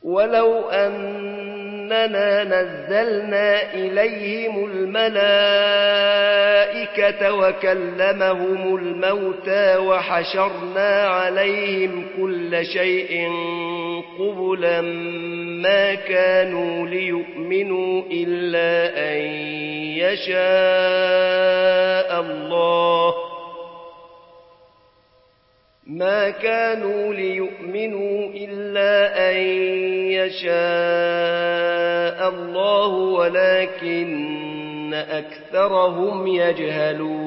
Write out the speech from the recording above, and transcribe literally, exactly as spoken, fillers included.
ولو أننا نزلنا إليهم الملائكة وكلمهم الموتى وحشرنا عليهم كل شيء قبلا ما كانوا ليؤمنوا إلا أن يشاء الله ما كانوا ليؤمنوا إلا أن يشاء الله ولكن أكثرهم يجهلون